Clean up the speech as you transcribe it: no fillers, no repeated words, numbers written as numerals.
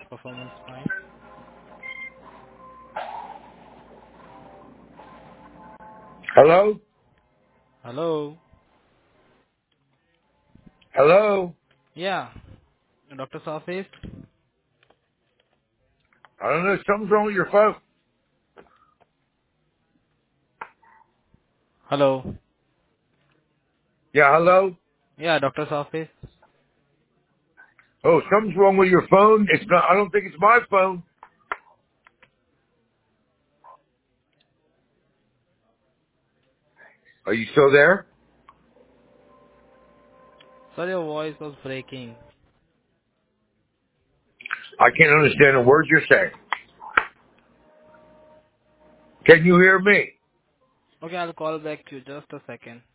Performance Prime. Hello? Hello. Hello? Yeah. Doctor's office. I don't know, something's wrong with your phone. Hello. Yeah, hello? Yeah, doctor's office. Oh, something's wrong with your phone? It's not, I don't think it's my phone. Are you still there? Sorry, your voice was breaking. I can't understand a word you're saying. Can you hear me? Okay, I'll call back to you. Just a second.